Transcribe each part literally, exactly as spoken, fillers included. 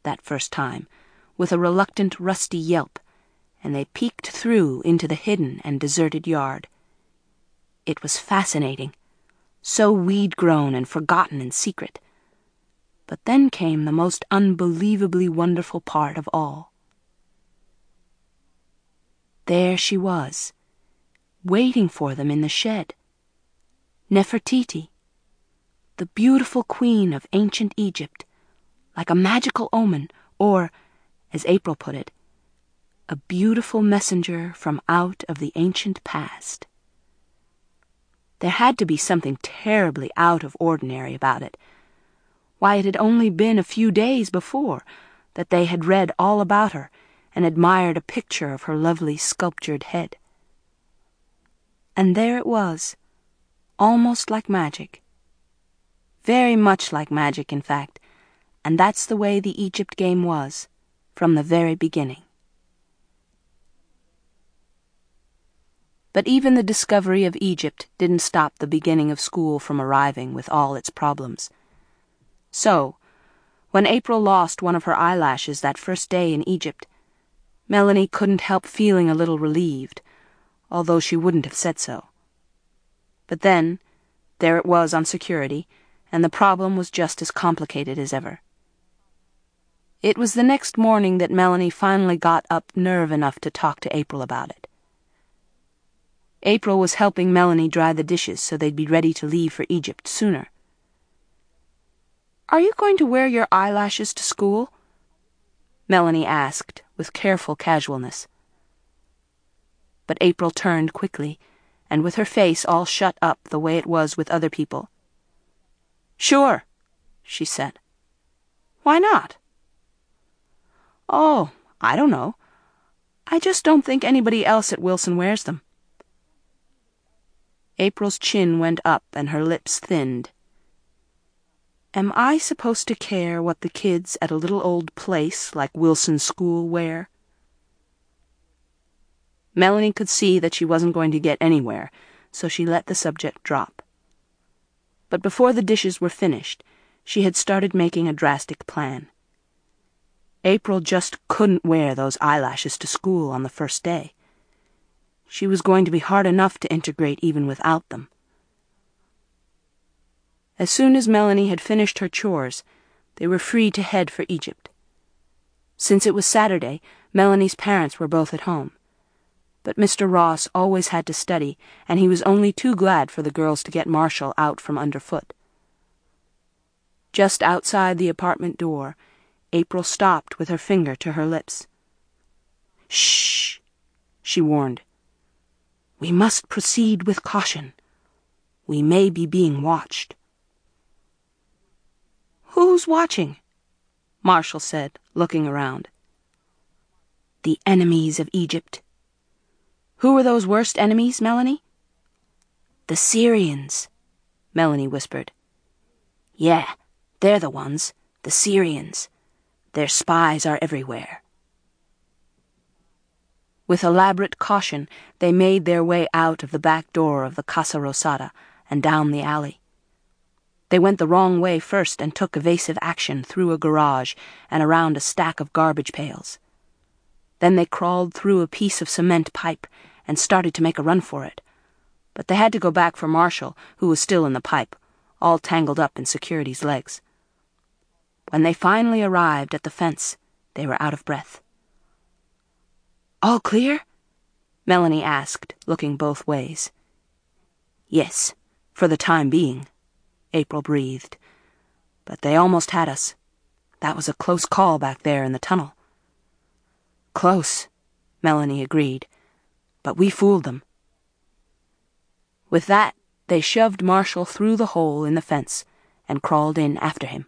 that first time, with a reluctant, rusty yelp, and they peeked through into the hidden and deserted yard. It was fascinating, so weed-grown and forgotten and secret. But then came the most unbelievably wonderful part of all. There she was, waiting for them in the shed. Nefertiti, the beautiful queen of ancient Egypt, like a magical omen, or, as April put it, a beautiful messenger from out of the ancient past. There had to be something terribly out of ordinary about it. Why, it had only been a few days before that they had read all about her and admired a picture of her lovely sculptured head. And there it was, almost like magic. Very much like magic, in fact, and that's the way the Egypt game was, from the very beginning. But even the discovery of Egypt didn't stop the beginning of school from arriving with all its problems. So, when April lost one of her eyelashes that first day in Egypt, Melanie couldn't help feeling a little relieved, although she wouldn't have said so. But then, there it was on security, and the problem was just as complicated as ever. It was the next morning that Melanie finally got up nerve enough to talk to April about it. April was helping Melanie dry the dishes so they'd be ready to leave for Egypt sooner. "Are you going to wear your eyelashes to school?" Melanie asked with careful casualness. But April turned quickly, and with her face all shut up the way it was with other people. "Sure," she said. "Why not?" "Oh, I don't know. I just don't think anybody else at Wilson wears them." April's chin went up and her lips thinned. "Am I supposed to care what the kids at a little old place like Wilson School wear?" Melanie could see that she wasn't going to get anywhere, so she let the subject drop. But before the dishes were finished, she had started making a drastic plan. April just couldn't wear those eyelashes to school on the first day. She was going to be hard enough to integrate even without them. As soon as Melanie had finished her chores, they were free to head for Egypt. Since it was Saturday, Melanie's parents were both at home. But Mister Ross always had to study, and he was only too glad for the girls to get Marshall out from underfoot. Just outside the apartment door, April stopped with her finger to her lips. "Shh," she warned. "We must proceed with caution. We may be being watched." "Who's watching?" Marshall said, looking around. "The enemies of Egypt." "Who are those worst enemies, Melanie?" "The Syrians," Melanie whispered. "Yeah, they're the ones, the Syrians. Their spies are everywhere." With elaborate caution, they made their way out of the back door of the Casa Rosada and down the alley. They went the wrong way first and took evasive action through a garage and around a stack of garbage pails. Then they crawled through a piece of cement pipe and started to make a run for it. But they had to go back for Marshall, who was still in the pipe, all tangled up in security's legs. When they finally arrived at the fence, they were out of breath. "All clear?" Melanie asked, looking both ways. "Yes, for the time being," April breathed. "But they almost had us. That was a close call back there in the tunnel." "Close," Melanie agreed. "But we fooled them." With that, they shoved Marshall through the hole in the fence and crawled in after him.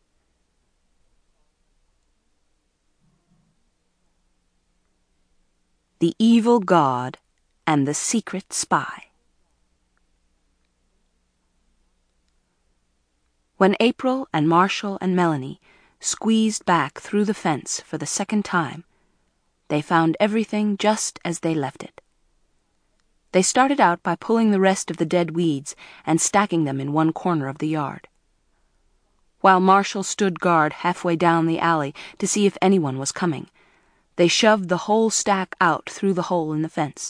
The Evil God and the Secret Spy. When April and Marshall and Melanie squeezed back through the fence for the second time, they found everything just as they left it. They started out by pulling the rest of the dead weeds and stacking them in one corner of the yard. while Marshall stood guard halfway down the alley to see if anyone was coming. They shoved the whole stack out through the hole in the fence.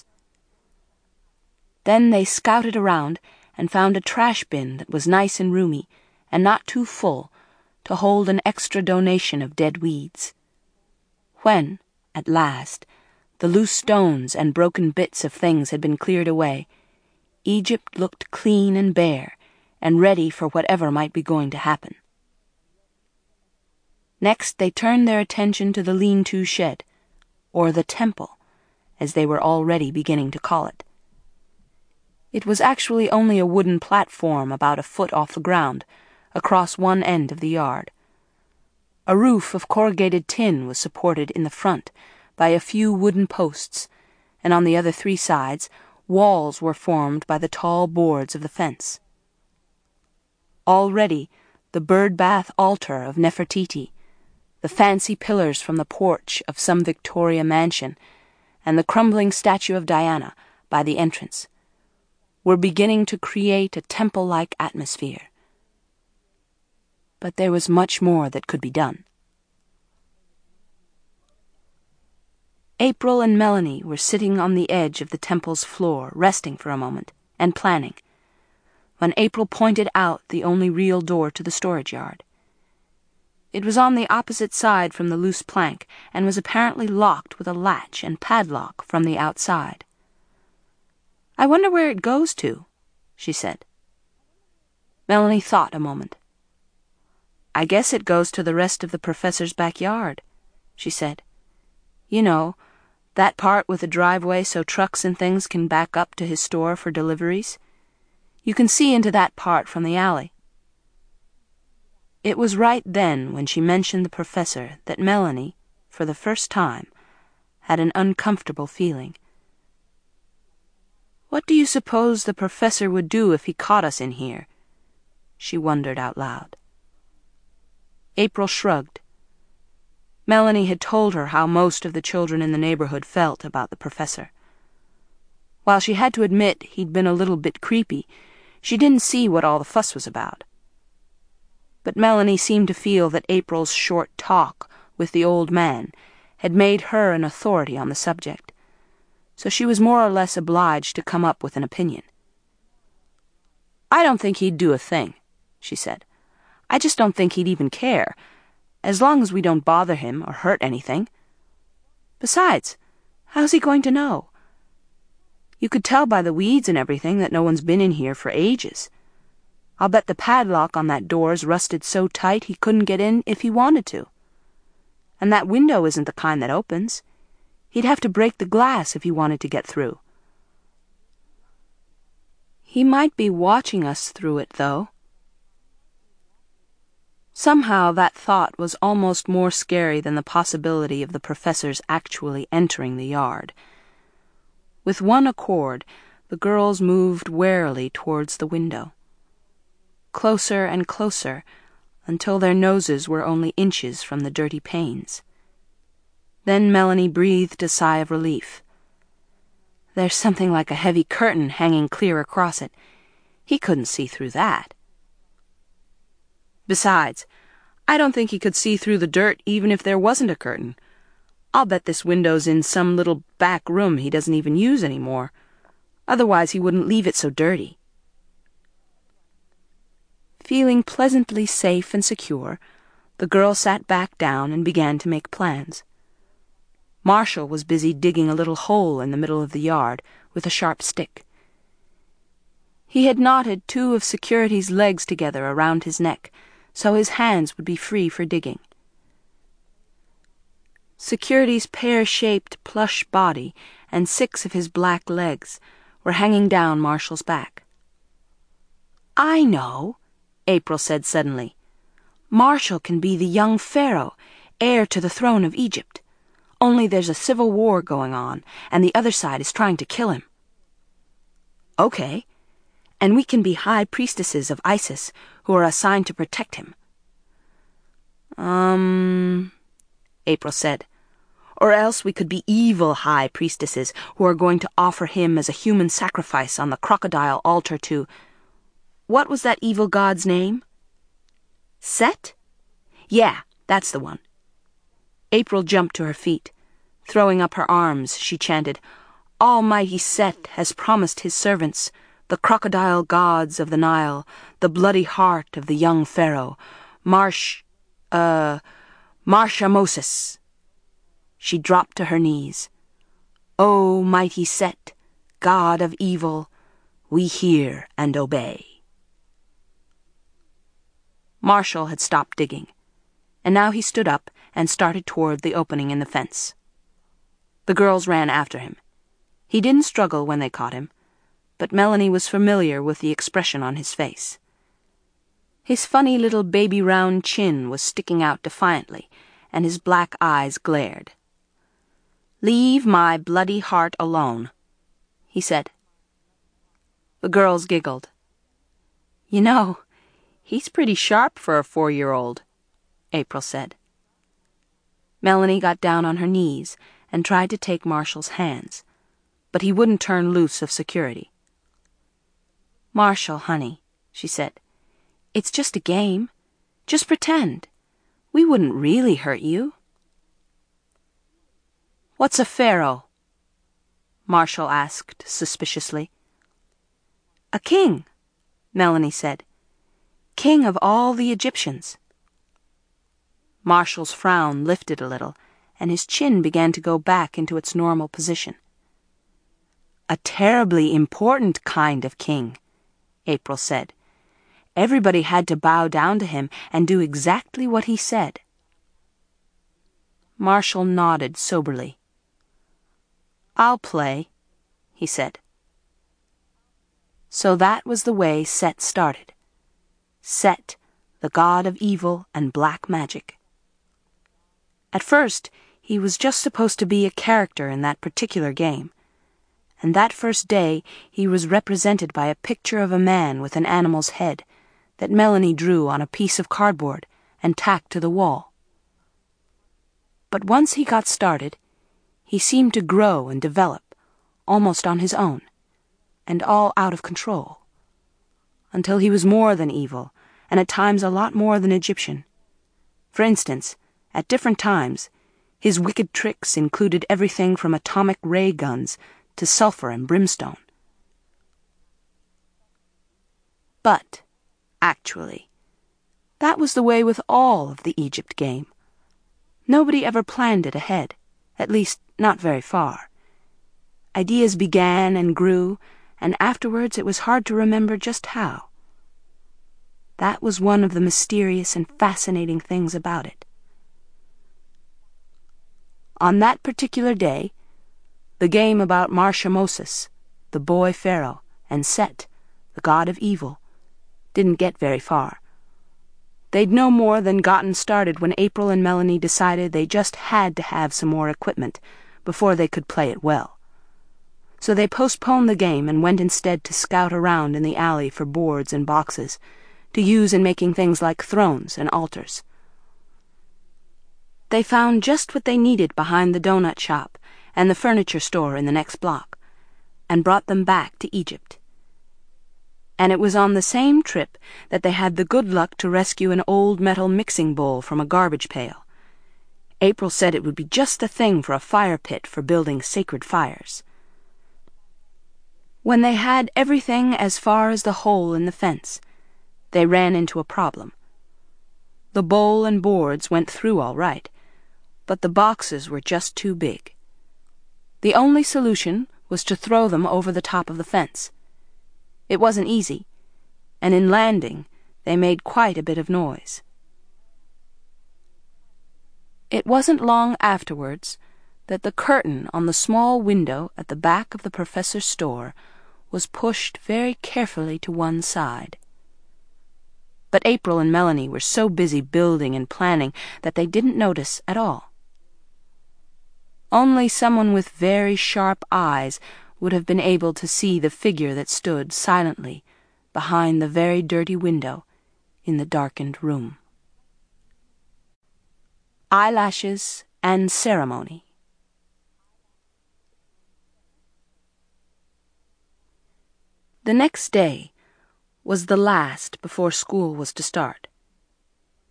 Then they scouted around and found a trash bin that was nice and roomy, and not too full, to hold an extra donation of dead weeds. When, at last, the loose stones and broken bits of things had been cleared away, Egypt looked clean and bare, and ready for whatever might be going to happen. Next they turned their attention to the lean-to shed, or the temple, as they were already beginning to call it. It was actually only a wooden platform about a foot off the ground, across one end of the yard. A roof of corrugated tin was supported in the front by a few wooden posts, and on the other three sides walls were formed by the tall boards of the fence. Already the bird-bath altar of Nefertiti, the fancy pillars from the porch of some Victoria mansion, and the crumbling statue of Diana by the entrance were beginning to create a temple-like atmosphere. But there was much more that could be done. April and Melanie were sitting on the edge of the temple's floor, resting for a moment, and planning, when April pointed out the only real door to the storage yard. It was on the opposite side from the loose plank, and was apparently locked with a latch and padlock from the outside. "I wonder where it goes to," she said. Melanie thought a moment. "I guess it goes to the rest of the professor's backyard," she said. "You know, that part with a driveway so trucks and things can back up to his store for deliveries. You can see into that part from the alley." It was right then, when she mentioned the professor, that Melanie, for the first time, had an uncomfortable feeling. "What do you suppose the professor would do if he caught us in here?" she wondered out loud. April shrugged. Melanie had told her how most of the children in the neighborhood felt about the professor. While she had to admit he'd been a little bit creepy, she didn't see what all the fuss was about. But Melanie seemed to feel that April's short talk with the old man had made her an authority on the subject, so she was more or less obliged to come up with an opinion. "I don't think he'd do a thing," she said. "I just don't think he'd even care, as long as we don't bother him or hurt anything. Besides, how's he going to know? You could tell by the weeds and everything that no one's been in here for ages. I'll bet the padlock on that door's rusted so tight he couldn't get in if he wanted to. And that window isn't the kind that opens. He'd have to break the glass if he wanted to get through." "He might be watching us through it, though." Somehow that thought was almost more scary than the possibility of the professor's actually entering the yard. With one accord, the girls moved warily towards the window. Closer and closer, until their noses were only inches from the dirty panes. Then Melanie breathed a sigh of relief. "There's something like a heavy curtain hanging clear across it. He couldn't see through that. Besides, I don't think he could see through the dirt even if there wasn't a curtain. I'll bet this window's in some little back room he doesn't even use anymore. Otherwise he wouldn't leave it so dirty." Feeling pleasantly safe and secure, the girl sat back down and began to make plans. Marshall was busy digging a little hole in the middle of the yard with a sharp stick. He had knotted two of Security's legs together around his neck, so his hands would be free for digging. Security's pear-shaped plush body and six of his black legs were hanging down Marshall's back. "I know," April said suddenly. "Marshall can be the young pharaoh, heir to the throne of Egypt. Only there's a civil war going on, and the other side is trying to kill him." "Okay. And we can be high priestesses of Isis who are assigned to protect him." Um, April said. "Or else we could be evil high priestesses who are going to offer him as a human sacrifice on the crocodile altar to... What was that evil god's name?" Set? Yeah, that's the one. April jumped to her feet. Throwing up her arms, she chanted, Almighty Set has promised his servants, the crocodile gods of the Nile, the bloody heart of the young pharaoh, Marsh, uh, Marshamosis. She dropped to her knees. O mighty Set, god of evil, we hear and obey. Marshall had stopped digging, and now he stood up and started toward the opening in the fence. The girls ran after him. He didn't struggle when they caught him, but Melanie was familiar with the expression on his face. His funny little baby round chin was sticking out defiantly, and his black eyes glared. Leave my bloody heart alone, he said. The girls giggled. You know, he's pretty sharp for a four-year-old, April said. Melanie got down on her knees and tried to take Marshall's hands, but he wouldn't turn loose of security. Marshall, honey, she said, it's just a game. Just pretend. We wouldn't really hurt you. What's a pharaoh? Marshall asked suspiciously. A king, Melanie said. King of all the Egyptians. Marshall's frown lifted a little, and his chin began to go back into its normal position. A terribly important kind of king, April said. Everybody had to bow down to him and do exactly what he said. Marshall nodded soberly. I'll play, he said. So that was the way Set started. Set, the god of evil and black magic. At first, he was just supposed to be a character in that particular game, and that first day he was represented by a picture of a man with an animal's head that Melanie drew on a piece of cardboard and tacked to the wall. But once he got started, he seemed to grow and develop, almost on his own, and all out of control, until he was more than evil, and at times a lot more than Egyptian. For instance, at different times, his wicked tricks included everything from atomic ray guns to sulfur and brimstone. But, actually, that was the way with all of the Egypt game. Nobody ever planned it ahead, at least not very far. Ideas began and grew, and afterwards it was hard to remember just how. That was one of the mysterious and fascinating things about it. On that particular day, the game about Marshamosis, the boy pharaoh, and Set, the god of evil, didn't get very far. They'd no more than gotten started when April and Melanie decided they just had to have some more equipment before they could play it well. So they postponed the game and went instead to scout around in the alley for boards and boxes to use in making things like thrones and altars. They found just what they needed behind the donut shop and the furniture store in the next block, and brought them back to Egypt. And it was on the same trip that they had the good luck to rescue an old metal mixing bowl from a garbage pail. April said it would be just the thing for a fire pit for building sacred fires. When they had everything as far as the hole in the fence, they ran into a problem. The bowl and boards went through all right, but the boxes were just too big. The only solution was to throw them over the top of the fence. It wasn't easy, and in landing, they made quite a bit of noise. It wasn't long afterwards that the curtain on the small window at the back of the professor's store was pushed very carefully to one side. But April and Melanie were so busy building and planning that they didn't notice at all. Only someone with very sharp eyes would have been able to see the figure that stood silently behind the very dirty window in the darkened room. Eyelashes and Ceremony. The next day was the last before school was to start.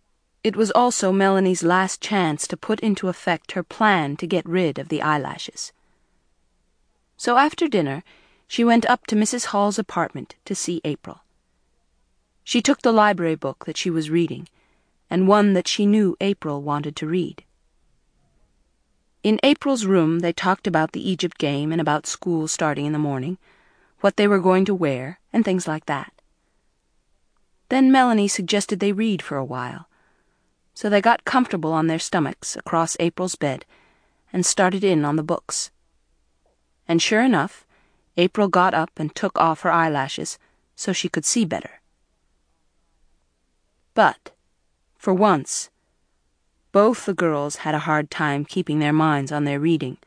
It was also Melanie's last chance to put into effect her plan to get rid of the eyelashes. So after dinner, she went up to Missus Hall's apartment to see April. She took the library book that she was reading, and one that she knew April wanted to read. In April's room, they talked about the Egypt game and about school starting in the morning, what they were going to wear, and things like that. Then Melanie suggested they read for a while, so they got comfortable on their stomachs across April's bed and started in on the books. And sure enough, April got up and took off her eyelashes so she could see better. But, for once, both the girls had a hard time keeping their minds on their reading.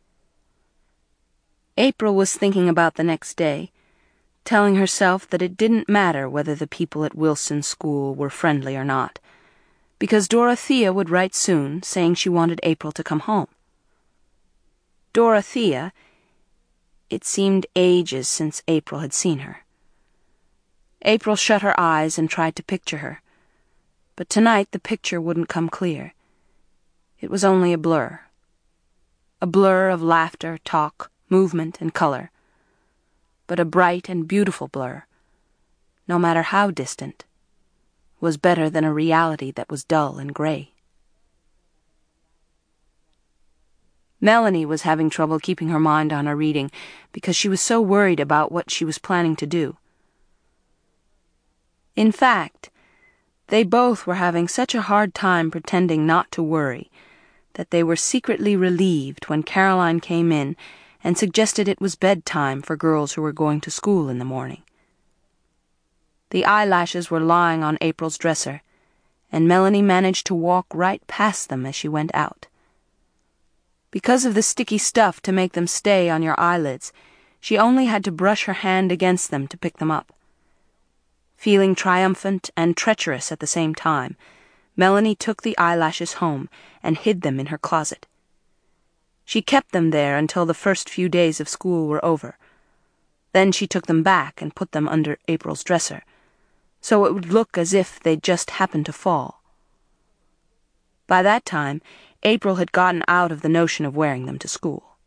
April was thinking about the next day, telling herself that it didn't matter whether the people at Wilson School were friendly or not, because Dorothea would write soon saying she wanted April to come home. Dorothea, it seemed ages since April had seen her. April shut her eyes and tried to picture her, but tonight the picture wouldn't come clear. It was only a blur. A blur of laughter, talk, movement, and color. But a bright and beautiful blur, no matter how distant, was better than a reality that was dull and gray. Melanie was having trouble keeping her mind on her reading because she was so worried about what she was planning to do. In fact, they both were having such a hard time pretending not to worry that they were secretly relieved when Caroline came in and suggested it was bedtime for girls who were going to school in the morning. The eyelashes were lying on April's dresser, and Melanie managed to walk right past them as she went out. Because of the sticky stuff to make them stay on your eyelids, she only had to brush her hand against them to pick them up. Feeling triumphant and treacherous at the same time, Melanie took the eyelashes home and hid them in her closet. She kept them there until the first few days of school were over. Then she took them back and put them under April's dresser, so it would look as if they'd just happened to fall. By that time, April had gotten out of the notion of wearing them to school.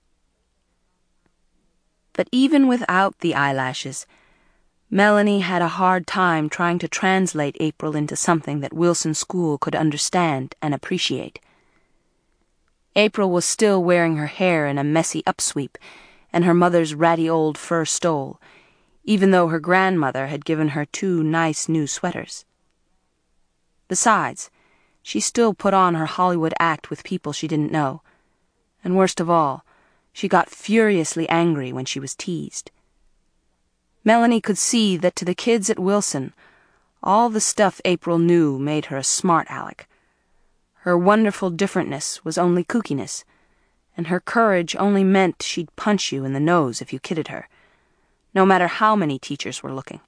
But even without the eyelashes, Melanie had a hard time trying to translate April into something that Wilson School could understand and appreciate. April was still wearing her hair in a messy upsweep and her mother's ratty old fur stole, even though her grandmother had given her two nice new sweaters. Besides, she still put on her Hollywood act with people she didn't know, and worst of all, she got furiously angry when she was teased. Melanie could see that to the kids at Wilson, all the stuff April knew made her a smart aleck. Her wonderful differentness was only kookiness, and her courage only meant she'd punch you in the nose if you kidded her, no matter how many teachers were looking.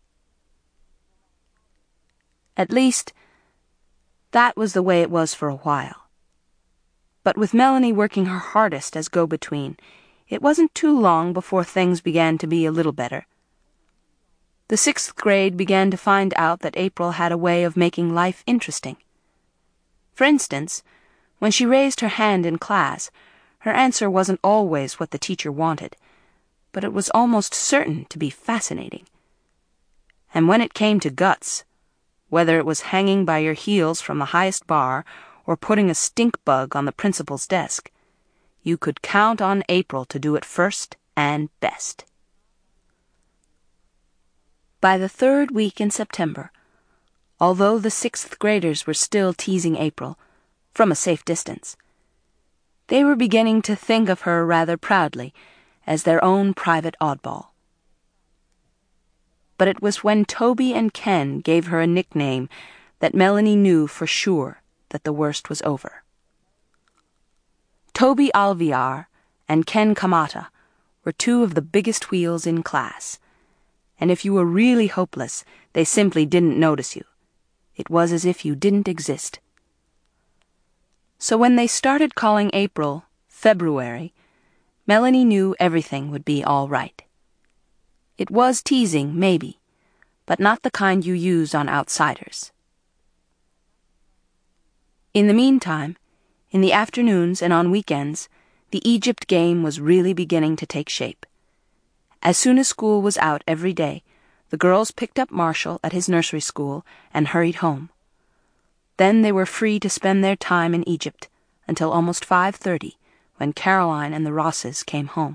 At least, that was the way it was for a while. But with Melanie working her hardest as go-between, it wasn't too long before things began to be a little better. The sixth grade began to find out that April had a way of making life interesting. For instance, when she raised her hand in class, her answer wasn't always what the teacher wanted, but it was almost certain to be fascinating. And when it came to guts, whether it was hanging by your heels from the highest bar or putting a stink bug on the principal's desk, you could count on April to do it first and best. By the third week in September, although the sixth graders were still teasing April, from a safe distance, they were beginning to think of her rather proudly as their own private oddball. But it was when Toby and Ken gave her a nickname that Melanie knew for sure that the worst was over. Toby Alvear and Ken Kamata were two of the biggest wheels in class, and if you were really hopeless, they simply didn't notice you. It was as if you didn't exist. So when they started calling April February, Melanie knew everything would be all right. It was teasing, maybe, but not the kind you use on outsiders. In the meantime, in the afternoons and on weekends, the Egypt game was really beginning to take shape. As soon as school was out every day, the girls picked up Marshall at his nursery school and hurried home. Then they were free to spend their time in Egypt until almost five thirty, when Caroline and the Rosses came home.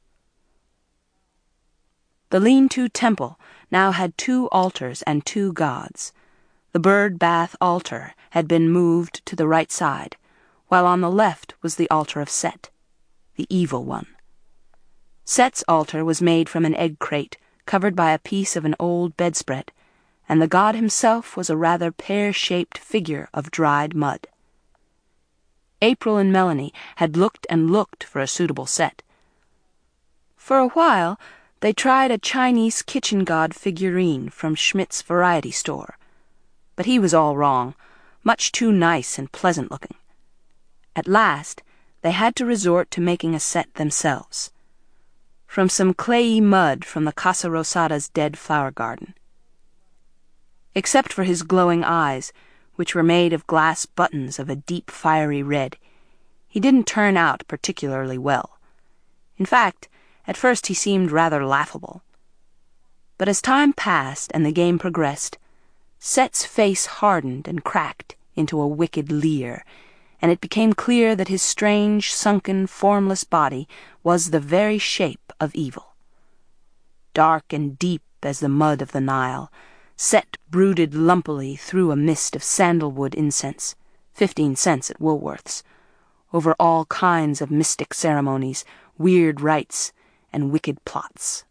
The lean-to temple now had two altars and two gods. The bird bath altar had been moved to the right side, while on the left was the altar of Set, the evil one. Set's altar was made from an egg crate covered by a piece of an old bedspread, and the god himself was a rather pear-shaped figure of dried mud. April and Melanie had looked and looked for a suitable set. For a while, they tried a Chinese kitchen god figurine from Schmidt's variety store, but he was all wrong, much too nice and pleasant-looking. At last, they had to resort to making a set themselves, from some clayey mud from the Casa Rosada's dead flower garden. Except for his glowing eyes, which were made of glass buttons of a deep fiery red, he didn't turn out particularly well. In fact, at first he seemed rather laughable. But as time passed and the game progressed, Set's face hardened and cracked into a wicked leer, and it became clear that his strange, sunken, formless body was the very shape of evil. Dark and deep as the mud of the Nile, Set brooded lumpily through a mist of sandalwood incense, fifteen cents at Woolworth's, over all kinds of mystic ceremonies, weird rites, and wicked plots.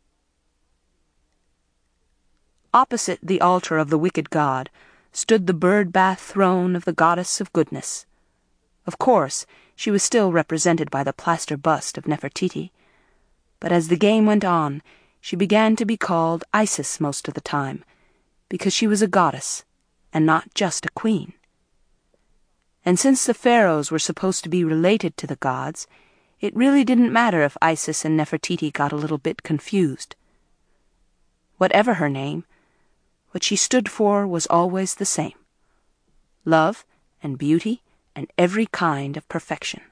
Opposite the altar of the wicked god stood the bird-bath throne of the goddess of goodness. Of course, she was still represented by the plaster bust of Nefertiti, but as the game went on, she began to be called Isis most of the time, because she was a goddess, and not just a queen. And since the pharaohs were supposed to be related to the gods, it really didn't matter if Isis and Nefertiti got a little bit confused. Whatever her name, what she stood for was always the same: love and beauty and every kind of perfection.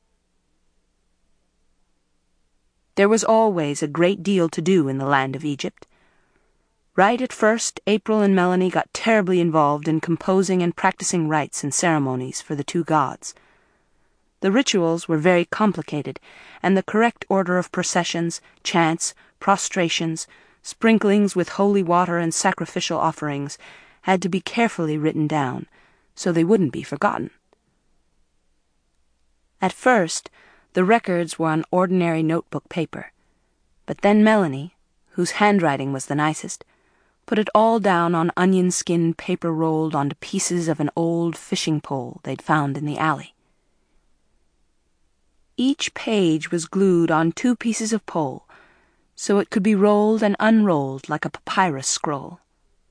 There was always a great deal to do in the land of Egypt. Right at first, April and Melanie got terribly involved in composing and practicing rites and ceremonies for the two gods. The rituals were very complicated, and the correct order of processions, chants, prostrations, sprinklings with holy water and sacrificial offerings had to be carefully written down, so they wouldn't be forgotten. At first, the records were on ordinary notebook paper, but then Melanie, whose handwriting was the nicest, put it all down on onion-skin paper rolled onto pieces of an old fishing pole they'd found in the alley. Each page was glued on two pieces of pole, so it could be rolled and unrolled like a papyrus scroll.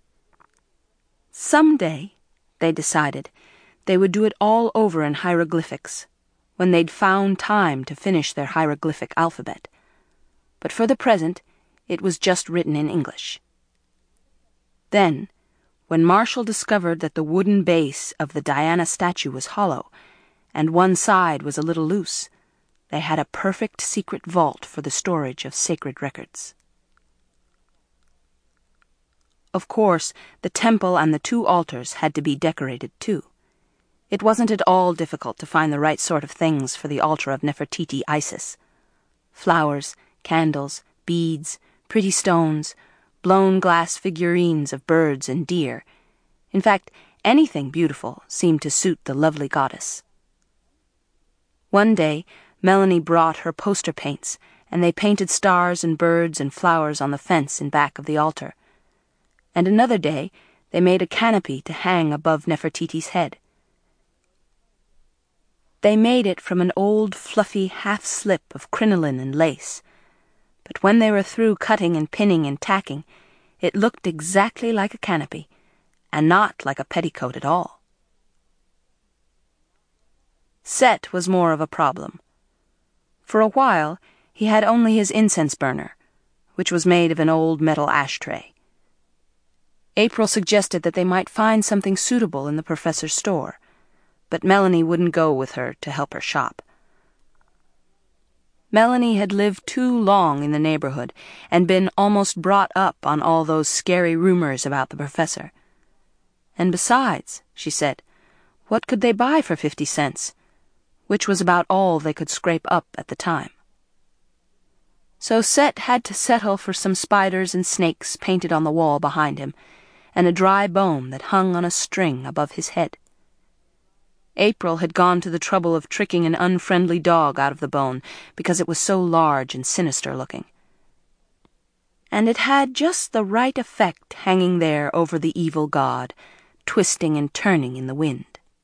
Some day, they decided, they would do it all over in hieroglyphics, when they'd found time to finish their hieroglyphic alphabet. But for the present, it was just written in English. Then, when Marshall discovered that the wooden base of the Diana statue was hollow, and one side was a little loose, they had a perfect secret vault for the storage of sacred records. Of course, the temple and the two altars had to be decorated too. It wasn't at all difficult to find the right sort of things for the altar of Nefertiti Isis. Flowers, candles, beads, pretty stones, blown glass figurines of birds and deer. In fact, anything beautiful seemed to suit the lovely goddess. One day, Melanie brought her poster paints, and they painted stars and birds and flowers on the fence in back of the altar. And another day, they made a canopy to hang above Nefertiti's head. They made it from an old fluffy half-slip of crinoline and lace, but when they were through cutting and pinning and tacking, it looked exactly like a canopy, and not like a petticoat at all. Set was more of a problem. For a while, he had only his incense burner, which was made of an old metal ashtray. April suggested that they might find something suitable in the professor's store, but Melanie wouldn't go with her to help her shop. Melanie had lived too long in the neighborhood and been almost brought up on all those scary rumors about the professor. And besides, she said, what could they buy for fifty cents? Which was about all they could scrape up at the time. So Set had to settle for some spiders and snakes painted on the wall behind him, and a dry bone that hung on a string above his head. April had gone to the trouble of tricking an unfriendly dog out of the bone because it was so large and sinister-looking. And it had just the right effect hanging there over the evil god, twisting and turning in the wind.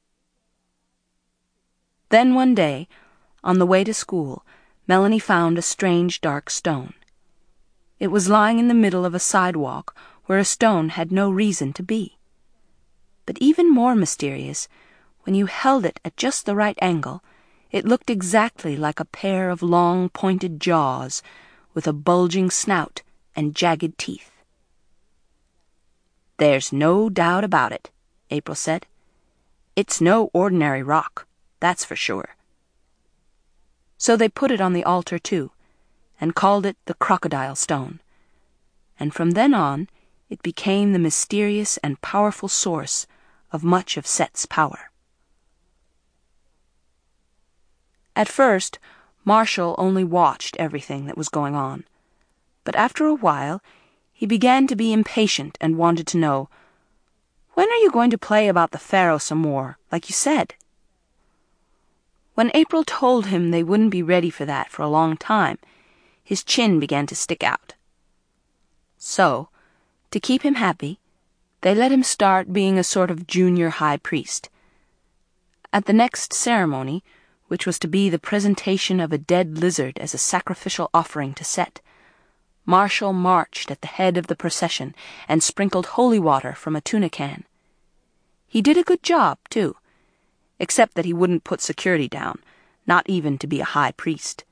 Then one day, on the way to school, Melanie found a strange dark stone. It was lying in the middle of a sidewalk where a stone had no reason to be. But even more mysterious, when you held it at just the right angle, it looked exactly like a pair of long pointed jaws with a bulging snout and jagged teeth. "There's no doubt about it," April said. "It's no ordinary rock, that's for sure." So they put it on the altar too, and called it the Crocodile Stone. And from then on, it became the mysterious and powerful source of much of Set's power. At first, Marshall only watched everything that was going on. But after a while, he began to be impatient and wanted to know, "When are you going to play about the pharaoh some more, like you said?" When April told him they wouldn't be ready for that for a long time, his chin began to stick out. So, to keep him happy, they let him start being a sort of junior high priest. At the next ceremony, which was to be the presentation of a dead lizard as a sacrificial offering to Set, Marshall marched at the head of the procession and sprinkled holy water from a tuna can. He did a good job, too, except that he wouldn't put security down, not even to be a high priest.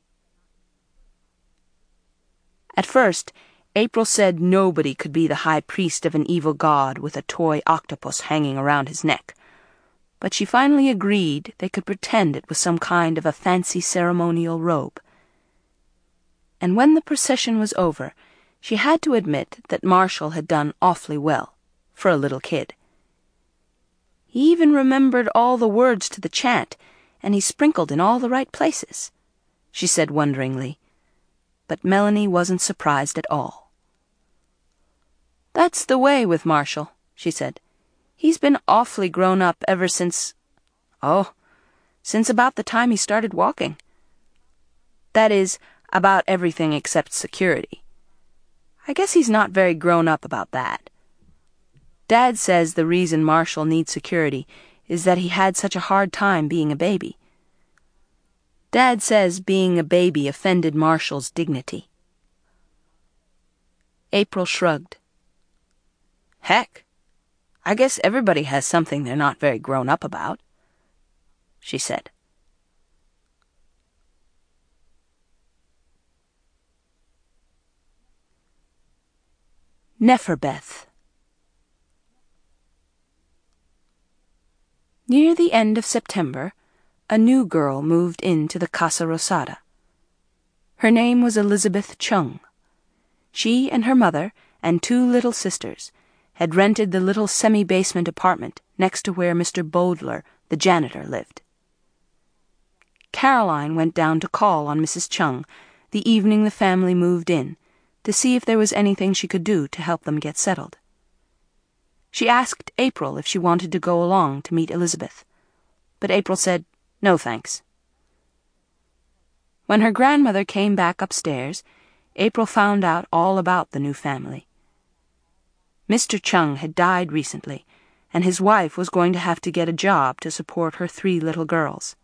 At first, April said nobody could be the high priest of an evil god with a toy octopus hanging around his neck, but she finally agreed they could pretend it was some kind of a fancy ceremonial robe. And when the procession was over, she had to admit that Marshall had done awfully well, for a little kid. He even remembered all the words to the chant, and he sprinkled in all the right places, she said wonderingly. But Melanie wasn't surprised at all. "That's the way with Marshall," she said. "He's been awfully grown up ever since... oh, since about the time he started walking. That is, about everything except security. I guess he's not very grown up about that. Dad says the reason Marshall needs security is that he had such a hard time being a baby. Dad says being a baby offended Marshall's dignity." April shrugged. "Heck, I guess everybody has something they're not very grown up about," she said. Neferbeth. Near the end of September, a new girl moved into the Casa Rosada. Her name was Elizabeth Chung. She and her mother and two little sisters had rented the little semi-basement apartment next to where Mister Bodler, the janitor, lived. Caroline went down to call on Missus Chung the evening the family moved in to see if there was anything she could do to help them get settled. She asked April if she wanted to go along to meet Elizabeth, but April said, "No, thanks." When her grandmother came back upstairs, April found out all about the new family. Mister Chung had died recently, and his wife was going to have to get a job to support her three little girls.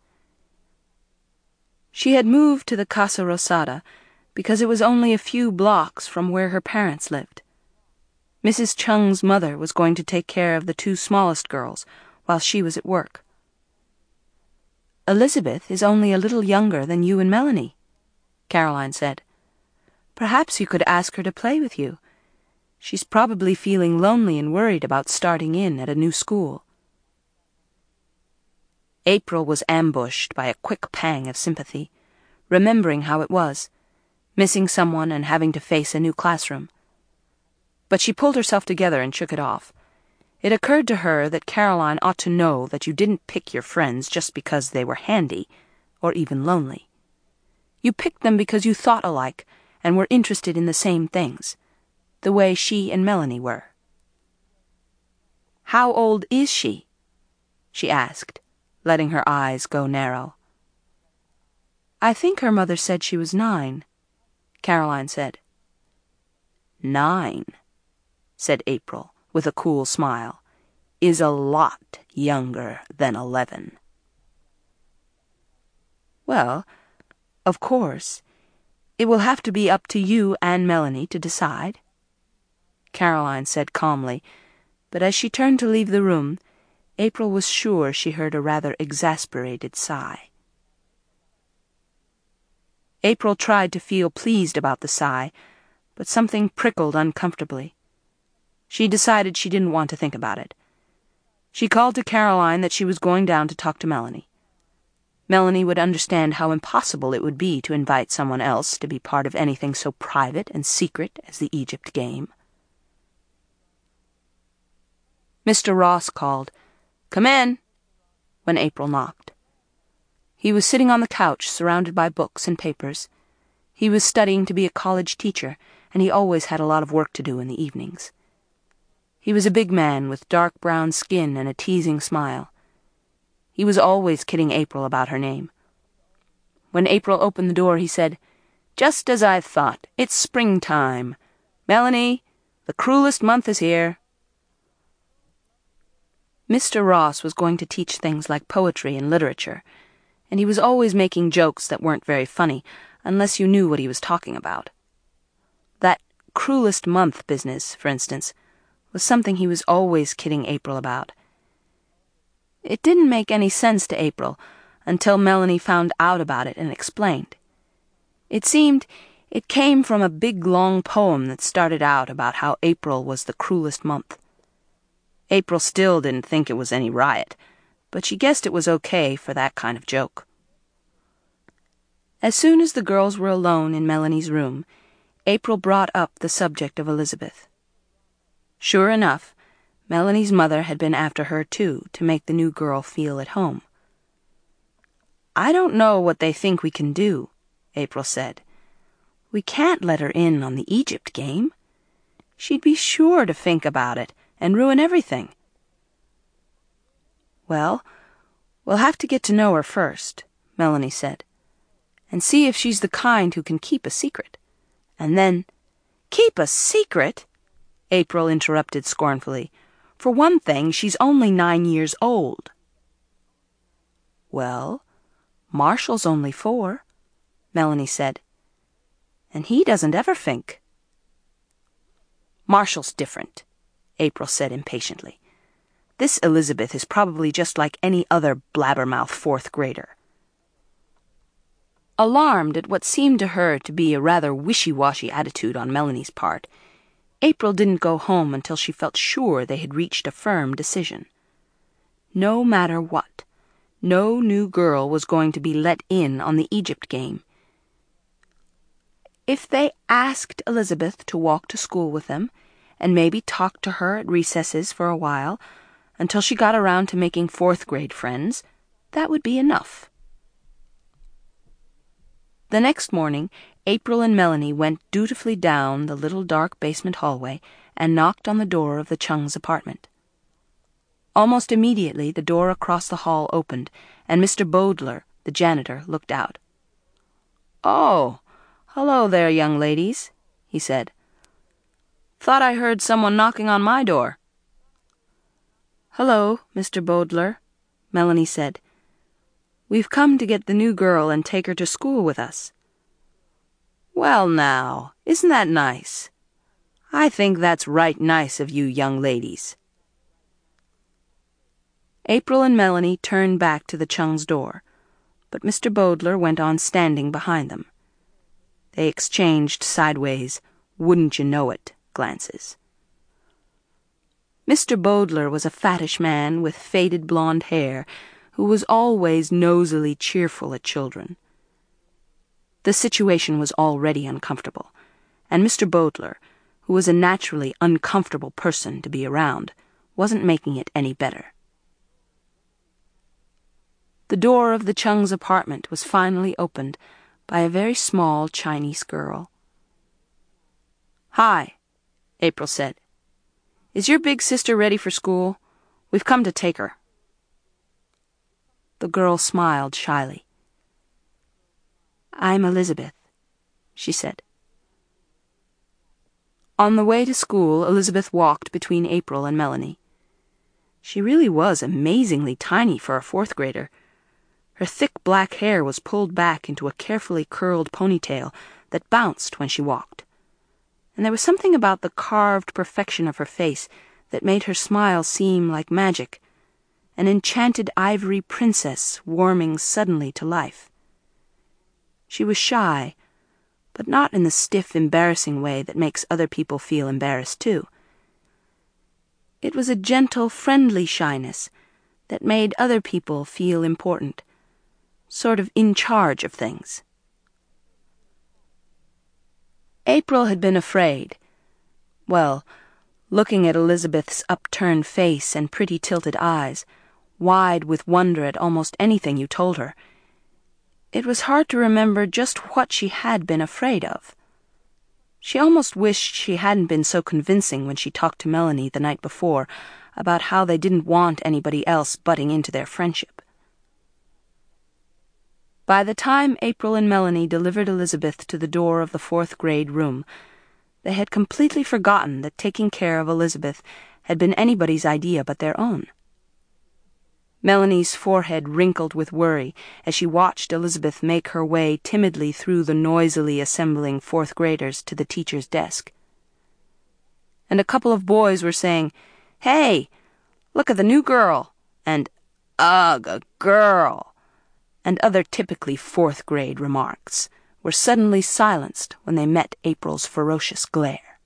She had moved to the Casa Rosada because it was only a few blocks from where her parents lived. Missus Chung's mother was going to take care of the two smallest girls while she was at work. "Elizabeth is only a little younger than you and Melanie," Caroline said. "Perhaps you could ask her to play with you. She's probably feeling lonely and worried about starting in at a new school." April was ambushed by a quick pang of sympathy, remembering how it was, missing someone and having to face a new classroom. But she pulled herself together and shook it off. It occurred to her that Caroline ought to know that you didn't pick your friends just because they were handy, or even lonely. You picked them because you thought alike and were interested in the same things, the way she and Melanie were. "How old is she?" she asked, letting her eyes go narrow. "I think her mother said she was nine," Caroline said. Nine, said April, with a cool smile, is a lot younger than eleven. "Well, of course, it will have to be up to you and Melanie to decide," Caroline said calmly, but as she turned to leave the room, April was sure she heard a rather exasperated sigh. April tried to feel pleased about the sigh, but something prickled uncomfortably. She decided she didn't want to think about it. She called to Caroline that she was going down to talk to Melanie. Melanie would understand how impossible it would be to invite someone else to be part of anything so private and secret as the Egypt game. Mister Ross called, "Come in," when April knocked. He was sitting on the couch, surrounded by books and papers. He was studying to be a college teacher, and he always had a lot of work to do in the evenings. He was a big man with dark brown skin and a teasing smile. He was always kidding April about her name. When April opened the door, he said, "Just as I thought. It's springtime. Melanie, the cruelest month is here." Mister Ross was going to teach things like poetry and literature, and he was always making jokes that weren't very funny unless you knew what he was talking about. That cruelest month business, for instance, was something he was always kidding April about. It didn't make any sense to April until Melanie found out about it and explained. It seemed it came from a big long poem that started out about how April was the cruelest month. April still didn't think it was any riot, but she guessed it was okay for that kind of joke. As soon as the girls were alone in Melanie's room, April brought up the subject of Elizabeth. Sure enough, Melanie's mother had been after her too, to make the new girl feel at home. "I don't know what they think we can do," April said. "We can't let her in on the Egypt game. She'd be sure to think about it and ruin everything." "Well, we'll have to get to know her first," Melanie said, "and see if she's the kind who can keep a secret. And then—" "Keep a secret?" April interrupted scornfully. "For one thing, she's only nine years old." "Well, Marshall's only four," Melanie said, "and he doesn't ever think." "Marshall's different," April said impatiently. "This Elizabeth is probably just like any other blabbermouth fourth grader." Alarmed at what seemed to her to be a rather wishy-washy attitude on Melanie's part, April didn't go home until she felt sure they had reached a firm decision. No matter what, no new girl was going to be let in on the Egypt game. If they asked Elizabeth to walk to school with them, and maybe talk to her at recesses for a while, until she got around to making fourth-grade friends, that would be enough. The next morning, April and Melanie went dutifully down the little dark basement hallway and knocked on the door of the Chung's apartment. Almost immediately, the door across the hall opened, and Mister Bodler, the janitor, looked out. "Oh, hello there, young ladies," he said. "Thought I heard someone knocking on my door." "Hello, Mister Bodler," Melanie said. "We've come to get the new girl and take her to school with us." "Well now, isn't that nice? I think that's right nice of you young ladies." April and Melanie turned back to the Chung's door, but Mister Bodler went on standing behind them. They exchanged sideways, wouldn't-you-know-it glances. Mister Bodler was a fattish man with faded blonde hair, who was always nosily cheerful at children. The situation was already uncomfortable, and Mister Bowdler, who was a naturally uncomfortable person to be around, wasn't making it any better. The door of the Chung's apartment was finally opened by a very small Chinese girl. "Hi," April said. "Is your big sister ready for school? We've come to take her." The girl smiled shyly. "I'm Elizabeth," she said. On the way to school, Elizabeth walked between April and Melanie. She really was amazingly tiny for a fourth grader. Her thick black hair was pulled back into a carefully curled ponytail that bounced when she walked, and there was something about the carved perfection of her face that made her smile seem like magic, an enchanted ivory princess warming suddenly to life. She was shy, but not in the stiff, embarrassing way that makes other people feel embarrassed too. It was a gentle, friendly shyness that made other people feel important, sort of in charge of things. April had been afraid. Well, looking at Elizabeth's upturned face and pretty tilted eyes, wide with wonder at almost anything you told her, it was hard to remember just what she had been afraid of. She almost wished she hadn't been so convincing when she talked to Melanie the night before about how they didn't want anybody else butting into their friendship. By the time April and Melanie delivered Elizabeth to the door of the fourth grade room, they had completely forgotten that taking care of Elizabeth had been anybody's idea but their own. Melanie's forehead wrinkled with worry as she watched Elizabeth make her way timidly through the noisily assembling fourth graders to the teacher's desk. And a couple of boys were saying, "Hey, look at the new girl," and "Ugh, a girl," and other typically fourth grade remarks were suddenly silenced when they met April's ferocious glare.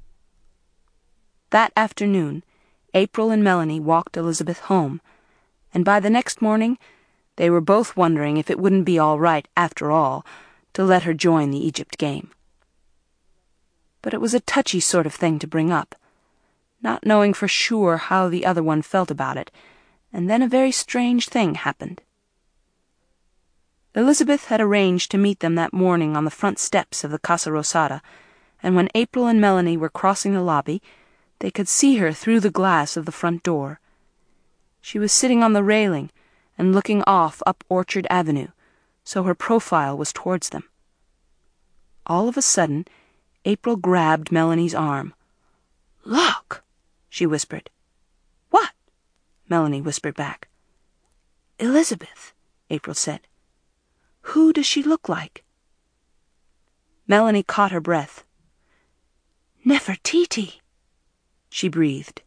That afternoon, April and Melanie walked Elizabeth home, and by the next morning they were both wondering if it wouldn't be all right, after all, to let her join the Egypt game. But it was a touchy sort of thing to bring up, not knowing for sure how the other one felt about it, and then a very strange thing happened. Elizabeth had arranged to meet them that morning on the front steps of the Casa Rosada, and when April and Melanie were crossing the lobby, they could see her through the glass of the front door. She was sitting on the railing and looking off up Orchard Avenue, so her profile was towards them. All of a sudden, April grabbed Melanie's arm. "Look," she whispered. "What?" Melanie whispered back. "Elizabeth," April said. "Who does she look like?" Melanie caught her breath. "Nefertiti," she breathed.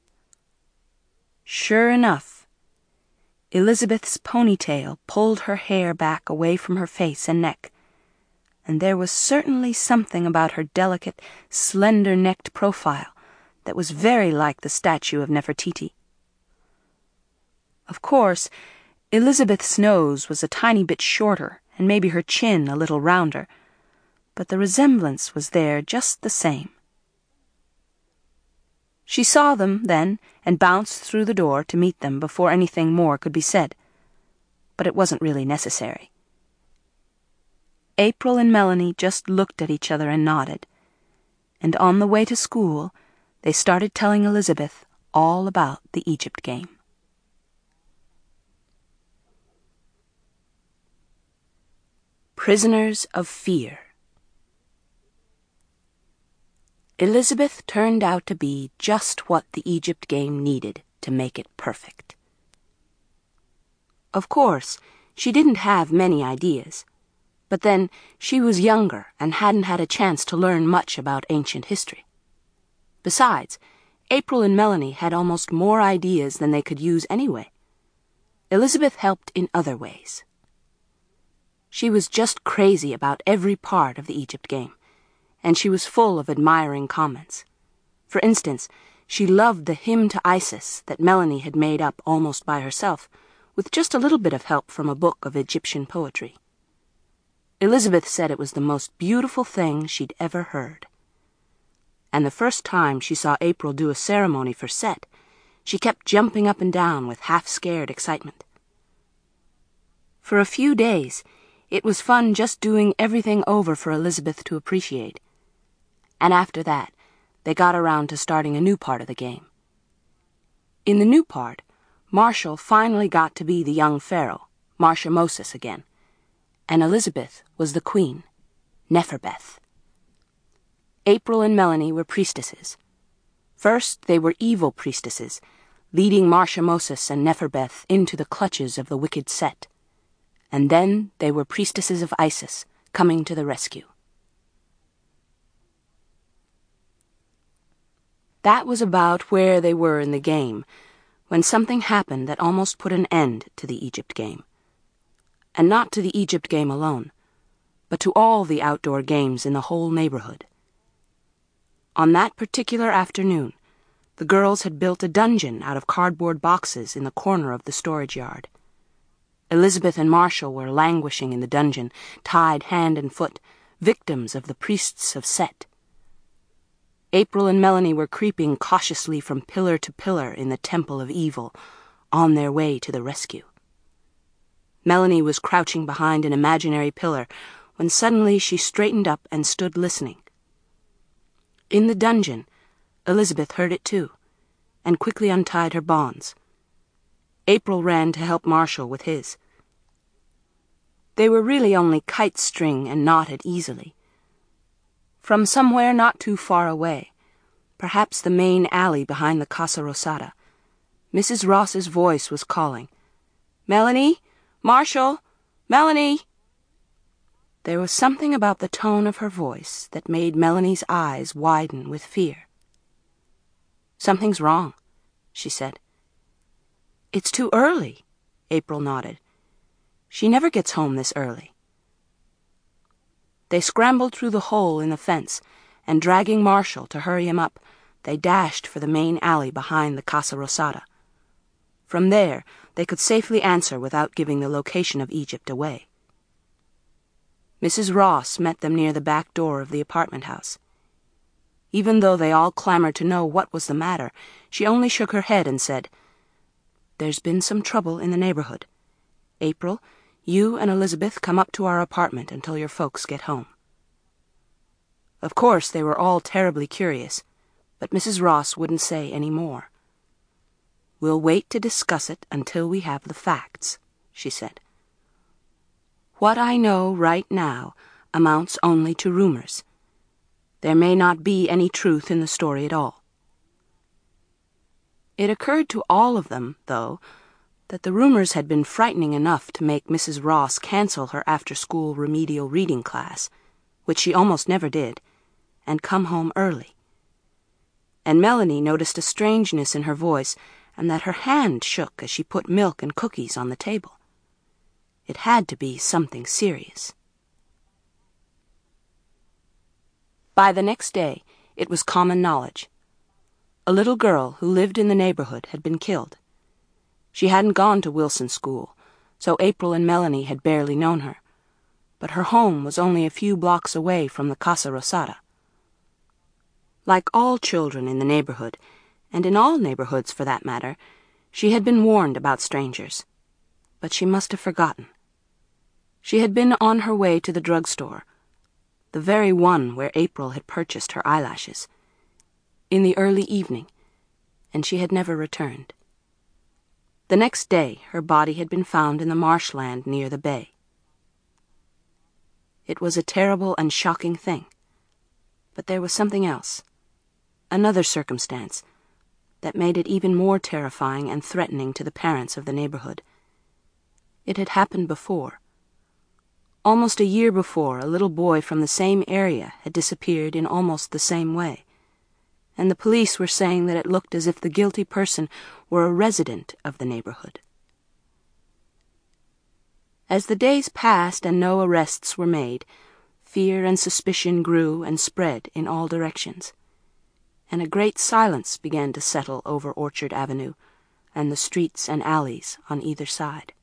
Sure enough, Elizabeth's ponytail pulled her hair back away from her face and neck, and there was certainly something about her delicate, slender-necked profile that was very like the statue of Nefertiti. Of course, Elizabeth's nose was a tiny bit shorter and maybe her chin a little rounder, but the resemblance was there just the same. She saw them then and bounced through the door to meet them before anything more could be said, but it wasn't really necessary. April and Melanie just looked at each other and nodded, and on the way to school they started telling Elizabeth all about the Egypt game. Prisoners of Fear. Elizabeth turned out to be just what the Egypt game needed to make it perfect. Of course, she didn't have many ideas, but then she was younger and hadn't had a chance to learn much about ancient history. Besides, April and Melanie had almost more ideas than they could use anyway. Elizabeth helped in other ways. She was just crazy about every part of the Egypt game, and she was full of admiring comments. For instance, she loved the hymn to Isis that Melanie had made up almost by herself, with just a little bit of help from a book of Egyptian poetry. Elizabeth said it was the most beautiful thing she'd ever heard. And the first time she saw April do a ceremony for Set, she kept jumping up and down with half-scared excitement. For a few days, it was fun just doing everything over for Elizabeth to appreciate. And after that, they got around to starting a new part of the game. In the new part, Marshall finally got to be the young pharaoh, Marcia Moses again, and Elizabeth was the queen, Neferbeth. April and Melanie were priestesses. First, they were evil priestesses, leading Marcia Moses and Neferbeth into the clutches of the wicked Set. And then they were priestesses of Isis, coming to the rescue. That was about where they were in the game, when something happened that almost put an end to the Egypt game. And not to the Egypt game alone, but to all the outdoor games in the whole neighborhood. On that particular afternoon, the girls had built a dungeon out of cardboard boxes in the corner of the storage yard. Elizabeth and Marshall were languishing in the dungeon, tied hand and foot, victims of the priests of Set. April and Melanie were creeping cautiously from pillar to pillar in the Temple of Evil, on their way to the rescue. Melanie was crouching behind an imaginary pillar when suddenly she straightened up and stood listening. In the dungeon, Elizabeth heard it too, and quickly untied her bonds. April ran to help Marshall with his. They were really only kite string and knotted easily. From somewhere not too far away, perhaps the main alley behind the Casa Rosada, Missus Ross's voice was calling, "Melanie? Marshall? Melanie?" There was something about the tone of her voice that made Melanie's eyes widen with fear. "Something's wrong," she said. "It's too early," April nodded. "She never gets home this early." They scrambled through the hole in the fence, and dragging Marshall to hurry him up, they dashed for the main alley behind the Casa Rosada. From there, they could safely answer without giving the location of Egypt away. Missus Ross met them near the back door of the apartment house. Even though they all clamored to know what was the matter, she only shook her head and said, "There's been some trouble in the neighborhood. April, you and Elizabeth come up to our apartment until your folks get home." Of course, they were all terribly curious, but Missus Ross wouldn't say any more. "We'll wait to discuss it until we have the facts," she said. "What I know right now amounts only to rumors. There may not be any truth in the story at all." It occurred to all of them, though, that the rumors had been frightening enough to make Missus Ross cancel her after-school remedial reading class, which she almost never did, and come home early. And Melanie noticed a strangeness in her voice and that her hand shook as she put milk and cookies on the table. It had to be something serious. By the next day, it was common knowledge. A little girl who lived in the neighborhood had been killed. She hadn't gone to Wilson School, so April and Melanie had barely known her, but her home was only a few blocks away from the Casa Rosada. Like all children in the neighborhood, and in all neighborhoods for that matter, she had been warned about strangers, but she must have forgotten. She had been on her way to the drugstore, the very one where April had purchased her eyelashes, in the early evening, and she had never returned. The next day, her body had been found in the marshland near the bay. It was a terrible and shocking thing, but there was something else, another circumstance, that made it even more terrifying and threatening to the parents of the neighborhood. It had happened before. Almost a year before, a little boy from the same area had disappeared in almost the same way, and the police were saying that it looked as if the guilty person were a resident of the neighborhood. As the days passed and no arrests were made, fear and suspicion grew and spread in all directions, and a great silence began to settle over Orchard Avenue, and the streets and alleys on either side.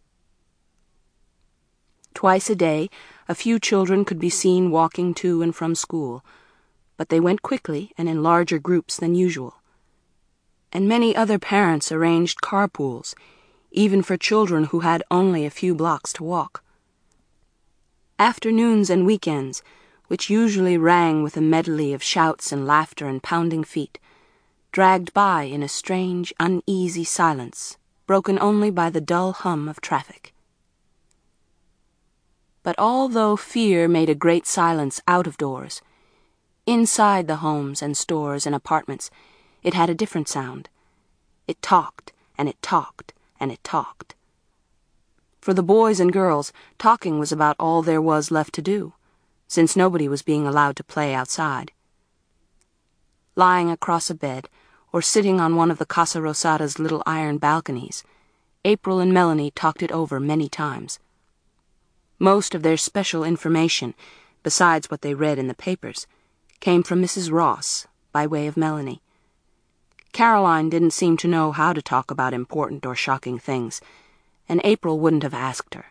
Twice a day, a few children could be seen walking to and from school, but they went quickly and in larger groups than usual. And many other parents arranged carpools, even for children who had only a few blocks to walk. Afternoons and weekends, which usually rang with a medley of shouts and laughter and pounding feet, dragged by in a strange, uneasy silence, broken only by the dull hum of traffic. But although fear made a great silence out of doors, inside the homes and stores and apartments, it had a different sound. It talked, and it talked, and it talked. For the boys and girls, talking was about all there was left to do, since nobody was being allowed to play outside. Lying across a bed, or sitting on one of the Casa Rosada's little iron balconies, April and Melanie talked it over many times. Most of their special information, besides what they read in the papers, came from Missus Ross, by way of Melanie. Caroline didn't seem to know how to talk about important or shocking things, and April wouldn't have asked her.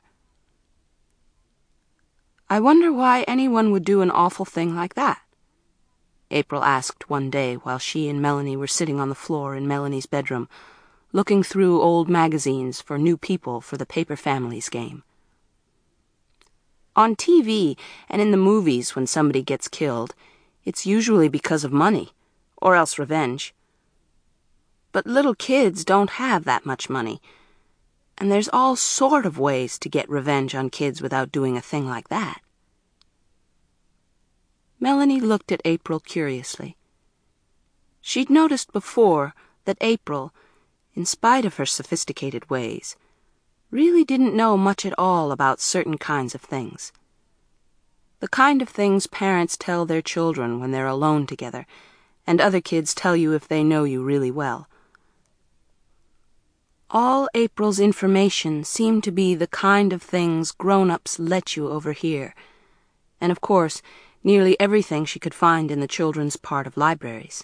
"I wonder why anyone would do an awful thing like that?" April asked one day while she and Melanie were sitting on the floor in Melanie's bedroom, looking through old magazines for new people for the Paper Families game. On T V and in the movies, when somebody gets killed, it's usually because of money, or else revenge. But little kids don't have that much money, and there's all sort of ways to get revenge on kids without doing a thing like that. Melanie looked at April curiously. She'd noticed before that April, in spite of her sophisticated ways, really didn't know much at all about certain kinds of things. The kind of things parents tell their children when they're alone together, and other kids tell you if they know you really well. All April's information seemed to be the kind of things grown-ups let you overhear, and of course, nearly everything she could find in the children's part of libraries.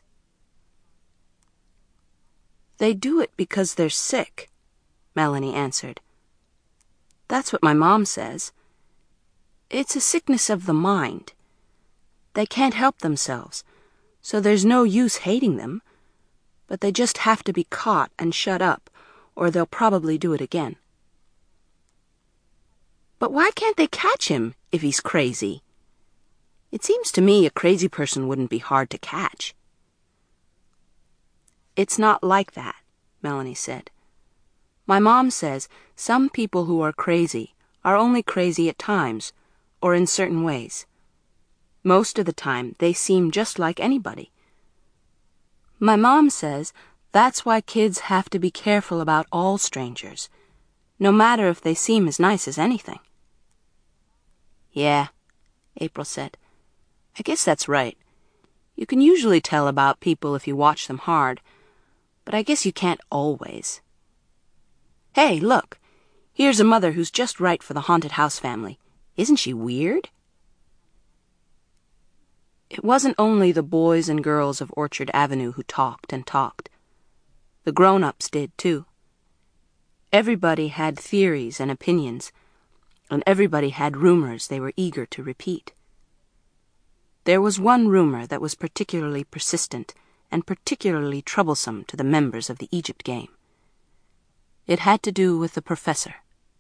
"They do it because they're sick," Melanie answered. "That's what my mom says. It's a sickness of the mind. They can't help themselves, so there's no use hating them, but they just have to be caught and shut up, or they'll probably do it again." "But why can't they catch him if he's crazy? It seems to me a crazy person wouldn't be hard to catch." "It's not like that," Melanie said. "My mom says some people who are crazy are only crazy at times, or in certain ways. Most of the time, they seem just like anybody. My mom says that's why kids have to be careful about all strangers, no matter if they seem as nice as anything." "Yeah," April said. "I guess that's right. You can usually tell about people if you watch them hard, but I guess you can't always. Hey, look, here's a mother who's just right for the haunted house family. Isn't she weird?" It wasn't only the boys and girls of Orchard Avenue who talked and talked. The grown-ups did, too. Everybody had theories and opinions, and everybody had rumors they were eager to repeat. There was one rumor that was particularly persistent and particularly troublesome to the members of the Egypt game. It had to do with the professor.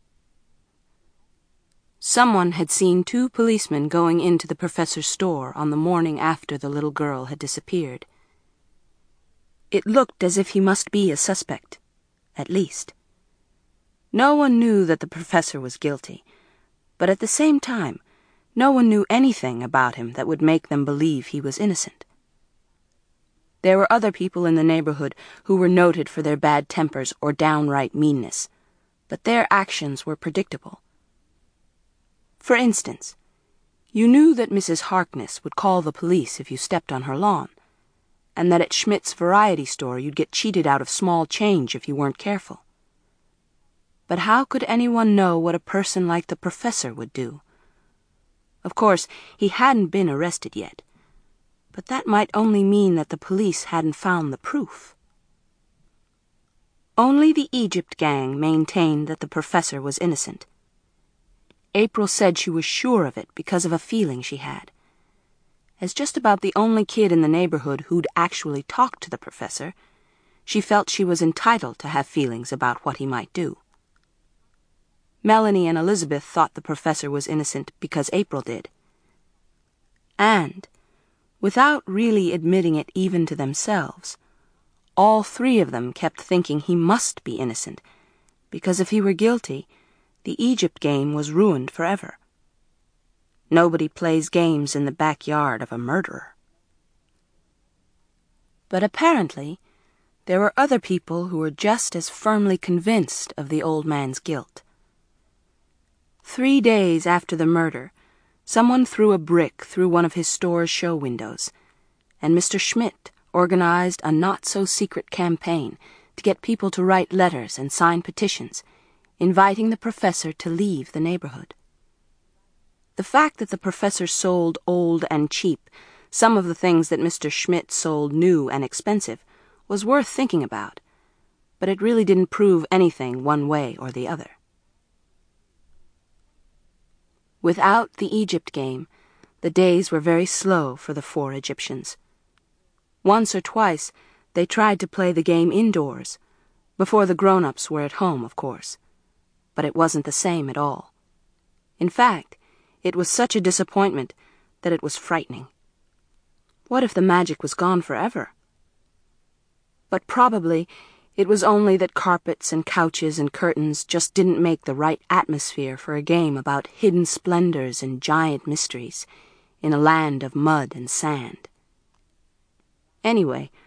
Someone had seen two policemen going into the professor's store on the morning after the little girl had disappeared. It looked as if he must be a suspect, at least. No one knew that the professor was guilty, but at the same time, no one knew anything about him that would make them believe he was innocent. There were other people in the neighborhood who were noted for their bad tempers or downright meanness, but their actions were predictable. For instance, you knew that Missus Harkness would call the police if you stepped on her lawn, and that at Schmidt's variety store you'd get cheated out of small change if you weren't careful. But how could anyone know what a person like the professor would do? Of course, he hadn't been arrested yet, but that might only mean that the police hadn't found the proof. Only the Egypt gang maintained that the professor was innocent. April said she was sure of it because of a feeling she had. As just about the only kid in the neighborhood who'd actually talked to the professor, she felt she was entitled to have feelings about what he might do. Melanie and Elizabeth thought the professor was innocent because April did. And, without really admitting it even to themselves, all three of them kept thinking he must be innocent, because if he were guilty, the Egypt game was ruined forever. Nobody plays games in the backyard of a murderer. But apparently, there were other people who were just as firmly convinced of the old man's guilt. Three days after the murder, someone threw a brick through one of his store's show windows, and Mister Schmidt organized a not-so-secret campaign to get people to write letters and sign petitions, inviting the professor to leave the neighborhood. The fact that the professor sold old and cheap some of the things that Mister Schmidt sold new and expensive was worth thinking about, but it really didn't prove anything one way or the other. Without the Egypt game, the days were very slow for the four Egyptians. Once or twice, they tried to play the game indoors, before the grown-ups were at home, of course, but it wasn't the same at all. In fact, it was such a disappointment that it was frightening. What if the magic was gone forever? But probably it was only that carpets and couches and curtains just didn't make the right atmosphere for a game about hidden splendors and giant mysteries in a land of mud and sand. Anyway,